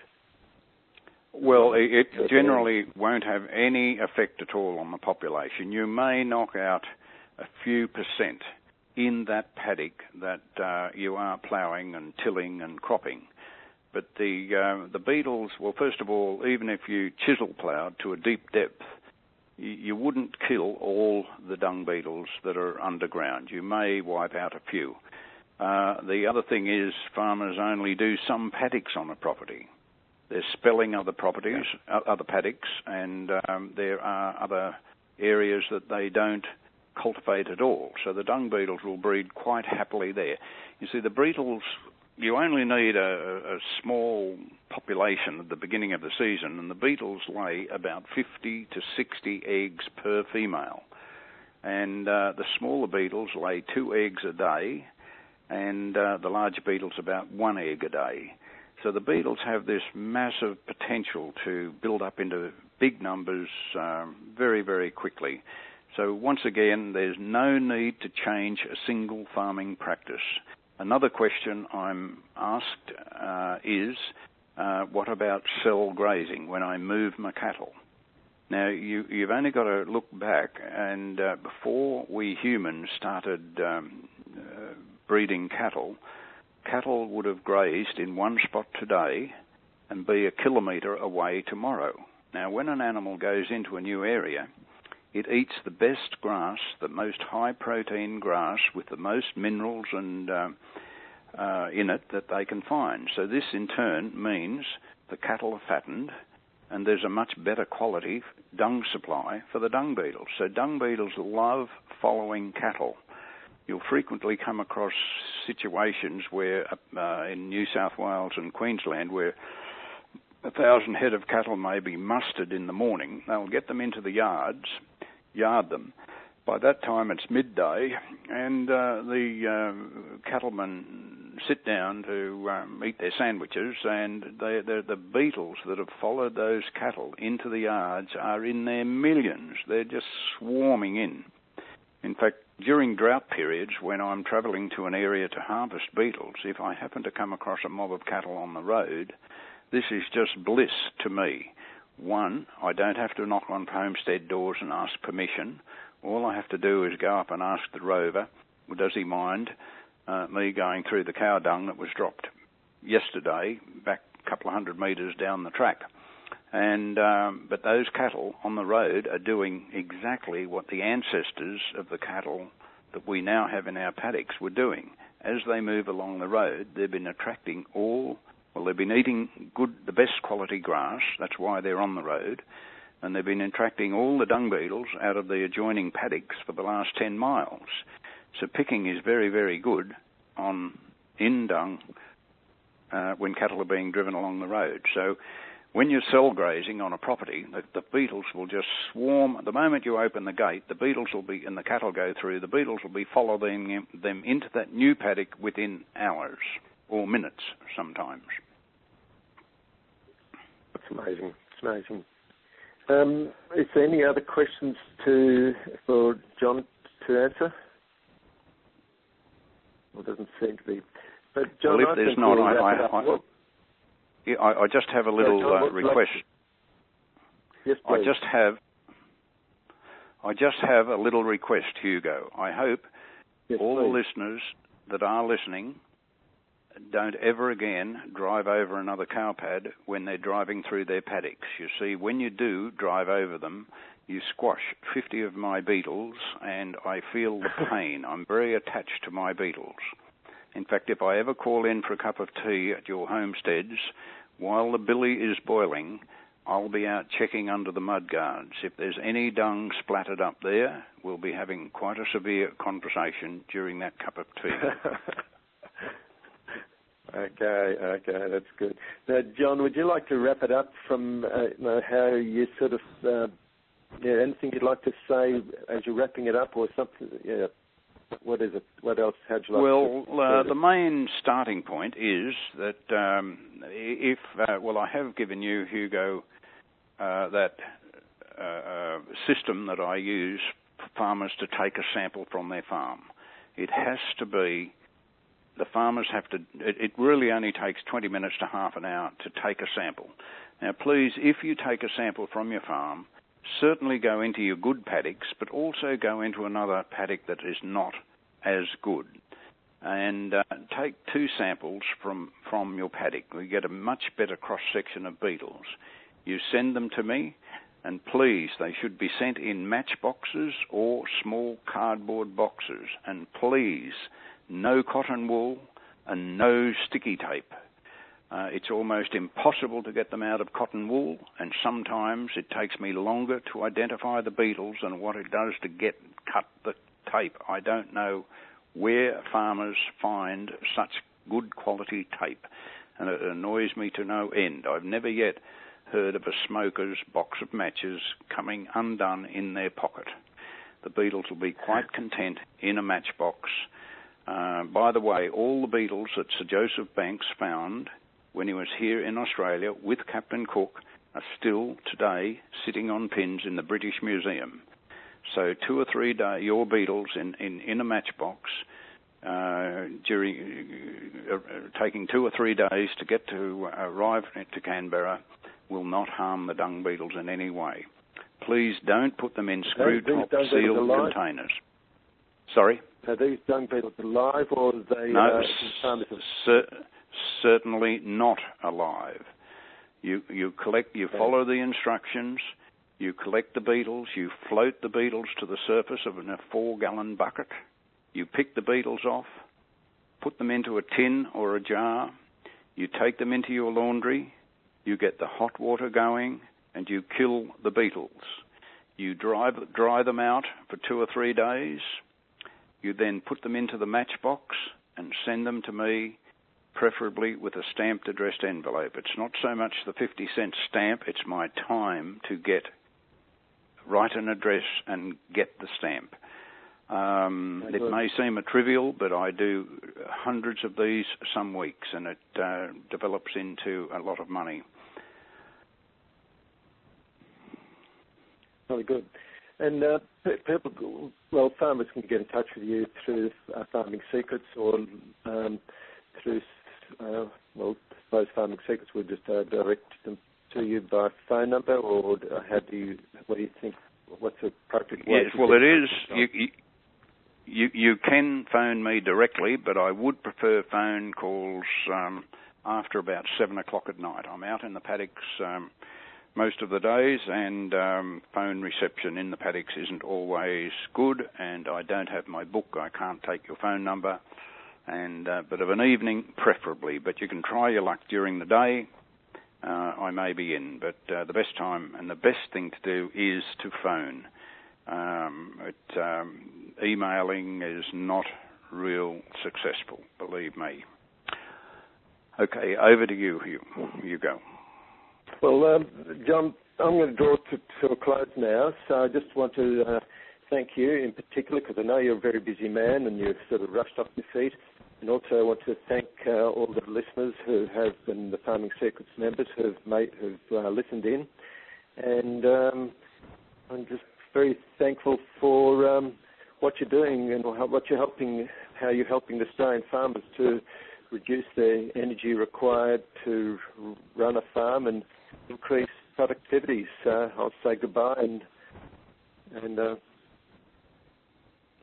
Well, it generally won't have any effect at all on the population. You may knock out a few percent in that paddock that uh, you are ploughing and tilling and cropping. But the uh, the beetles, well, first of all, even if you chisel ploughed to a deep depth, you wouldn't kill all the dung beetles that are underground. You may wipe out a few. Uh, the other thing is farmers only do some paddocks on a property. They're spelling other properties, yeah. other paddocks, and um, there are other areas that they don't cultivate at all. So the dung beetles will breed quite happily there. You see, the beetles, you only need a, a small population at the beginning of the season, and the beetles lay about fifty to sixty eggs per female. And uh, the smaller beetles lay two eggs a day, and uh, the larger beetles about one egg a day. So the beetles have this massive potential to build up into big numbers um, very, very quickly. So once again, there's no need to change a single farming practice. Another question I'm asked uh, is, uh, what about cell grazing when I move my cattle? Now, you, you've only got to look back, and uh, before we humans started um, uh, breeding cattle, cattle would have grazed in one spot today and be a kilometre away tomorrow. Now, when an animal goes into a new area, it eats the best grass, the most high-protein grass with the most minerals and uh, uh, in it that they can find. So this, in turn, means the cattle are fattened, and there's a much better quality dung supply for the dung beetles. So dung beetles love following cattle. You'll frequently come across situations where, uh, in New South Wales and Queensland, where a thousand head of cattle may be mustered in the morning. They'll get them into the yards, yard them. By that time it's midday, and uh, the uh, cattlemen sit down to um, eat their sandwiches, and they, the beetles that have followed those cattle into the yards are in their millions. They're just swarming in. In fact, during drought periods, when I'm travelling to an area to harvest beetles, if I happen to come across a mob of cattle on the road, this is just bliss to me. One, I don't have to knock on homestead doors and ask permission. All I have to do is go up and ask the rover, well, does he mind uh, me going through the cow dung that was dropped yesterday back a couple of hundred metres down the track. And um, but those cattle on the road are doing exactly what the ancestors of the cattle that we now have in our paddocks were doing. As they move along the road, they've been attracting all, well, they've been eating good, the best quality grass, that's why they're on the road, and they've been attracting all the dung beetles out of the adjoining paddocks for the last ten miles. So picking is very, very good on in dung uh, when cattle are being driven along the road. So when you're cell grazing on a property, the, the beetles will just swarm. The moment you open the gate, the beetles will be, and the cattle go through, the beetles will be following them into that new paddock within hours or minutes sometimes. That's amazing. It's amazing. Um, is there any other questions to for John to answer? Well, doesn't seem to be. But John, well, if I there's not, I, I, I, yeah, I, I just have a little yeah, John, uh, request. Like... Yes, please. I just have, I just have a little request, Hugo. I hope Yes, all please. the listeners that are listening, don't ever again drive over another cow pad when they're driving through their paddocks. You see, when you do drive over them, you squash fifty of my beetles, and I feel the pain. I'm very attached to my beetles. In fact, if I ever call in for a cup of tea at your homesteads, while the billy is boiling, I'll be out checking under the mud guards. If there's any dung splattered up there, we'll be having quite a severe conversation during that cup of tea. Okay, okay, that's good. Now, John, would you like to wrap it up from uh, you know, how you sort of, uh, yeah, anything you'd like to say as you're wrapping it up or something? Yeah, what is it? What else? How'd you like well, to? Well, uh, the main starting point is that um, if, uh, well, I have given you, Hugo, uh, that uh, uh, system that I use for farmers to take a sample from their farm. It has to be. The farmers have to, it, it really only takes twenty minutes to half an hour to take a sample. Now, please, if you take a sample from your farm, certainly go into your good paddocks, but also go into another paddock that is not as good. And uh, take two samples from, from your paddock. We get a much better cross-section of beetles. You send them to me, and please, they should be sent in matchboxes or small cardboard boxes. And please, no cotton wool and no sticky tape. Uh, it's almost impossible to get them out of cotton wool, and sometimes it takes me longer to identify the beetles than what it does to get cut the tape. I don't know where farmers find such good quality tape, and it annoys me to no end. I've never yet heard of a smoker's box of matches coming undone in their pocket. The beetles will be quite content in a matchbox. Uh, by the way, all the beetles that Sir Joseph Banks found when he was here in Australia with Captain Cook are still today sitting on pins in the British Museum. So two or three days, your beetles in, in, in a matchbox, uh, during uh, taking two or three days to get to uh, arrive to Canberra will not harm the dung beetles in any way. Please don't put them in screw-top sealed containers. Sorry? Are these dung beetles alive, or are they? No, uh, cer- certainly not alive. You you collect, you follow the instructions. You collect the beetles. You float the beetles to the surface of a four-gallon bucket. You pick the beetles off, put them into a tin or a jar. You take them into your laundry. You get the hot water going, and you kill the beetles. You dry dry them out for two or three days. You then put them into the matchbox and send them to me, preferably with a stamped addressed envelope. It's not so much the fifty cent stamp, it's my time to get, write an address and get the stamp. Um, it may seem a trivial, but I do hundreds of these some weeks, and it uh, develops into a lot of money. Very good. And uh, people, well, farmers can get in touch with you through uh, Farming Secrets or um, through, uh, well, those Farming Secrets would just uh, direct them to you by phone number, or how do you, what do you think, what's the appropriate way? Yes, well, it is, you, you, you, you can phone me directly, but I would prefer phone calls um, after about seven o'clock at night. I'm out in the paddocks um, most of the days, and um, phone reception in the paddocks isn't always good, and I don't have my book. I can't take your phone number, and uh, but of an evening, preferably. But you can try your luck during the day. Uh, I may be in, but uh, the best time and the best thing to do is to phone. Um, it, um, emailing is not real successful, believe me. Okay, over to you, Hugh. You go. Well, um, John, I'm going to draw to, to a close now, so I just want to uh, thank you in particular, because I know you're a very busy man and you've sort of rushed off your feet. And also I want to thank uh, all the listeners who have been the Farming Secrets members who've, made, who've uh, listened in. And um, I'm just very thankful for um, what you're doing and what you're helping, how you're helping Australian farmers to reduce the energy required to run a farm and increase productivity. So I'll say goodbye and and uh,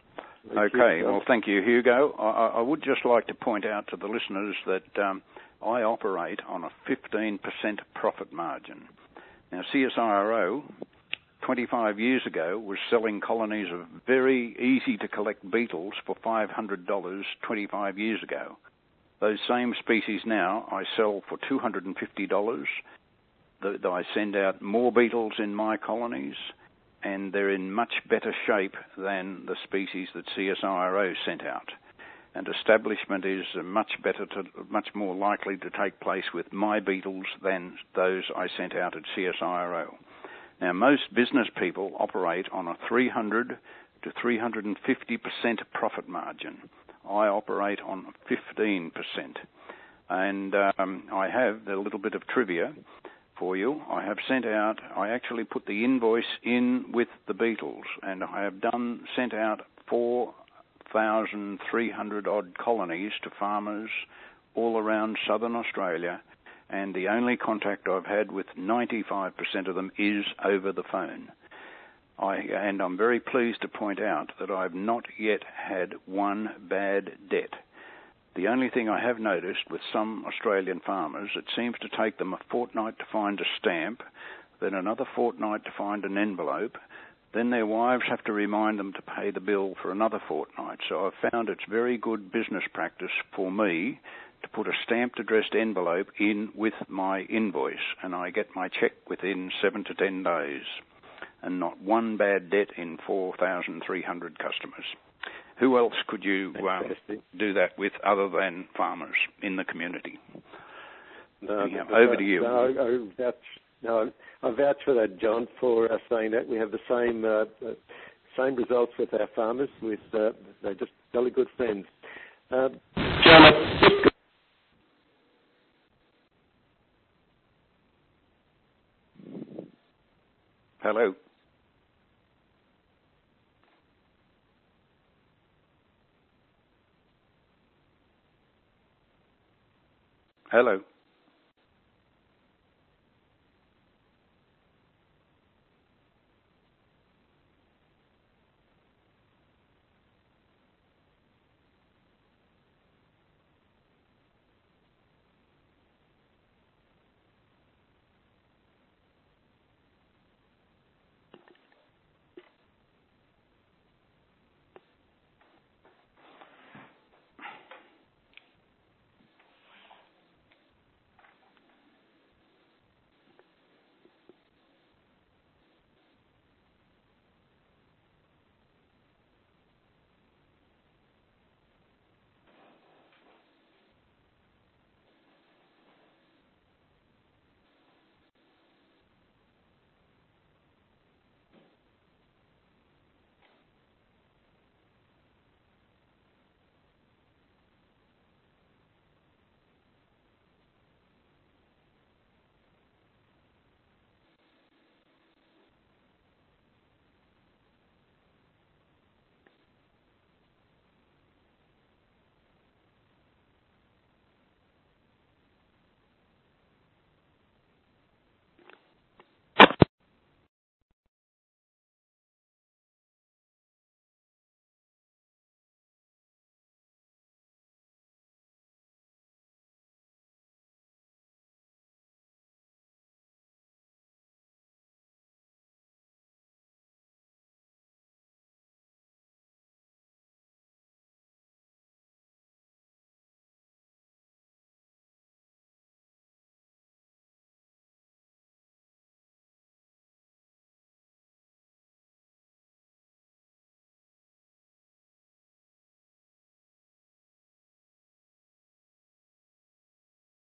Okay, well, thank you, Hugo. I, I would just like to point out to the listeners that um, I operate on a fifteen percent profit margin. Now, C S I R O, twenty-five years ago, was selling colonies of very easy-to-collect beetles for five hundred dollars twenty-five years ago. Those same species now I sell for two hundred fifty dollars. The, the, I send out more beetles in my colonies, and they're in much better shape than the species that C S I R O sent out. And establishment is much better, to, much more likely to take place with my beetles than those I sent out at C S I R O. Now, most business people operate on a three hundred to three hundred fifty percent profit margin. I operate on fifteen percent. And um, I have a little bit of trivia for you. I have sent out, I actually put the invoice in with the beetles, and I have done, sent out four thousand three hundred odd colonies to farmers all around southern Australia, and the only contact I've had with ninety-five percent of them is over the phone. I, and I'm very pleased to point out that I've not yet had one bad debt. The only thing I have noticed with some Australian farmers, it seems to take them a fortnight to find a stamp, then another fortnight to find an envelope, then their wives have to remind them to pay the bill for another fortnight. So I've found it's very good business practice for me to put a stamped addressed envelope in with my invoice, and I get my cheque within seven to ten days, and not one bad debt in four thousand three hundred customers. Who else could you uh, do that with other than farmers in the community? No, yeah, over to you. No, I vouch, no, I vouch for that, John, for uh, saying that. We have the same uh, uh, same results with our farmers. With uh, they're just really good friends. Uh, John, just Hello. Hello.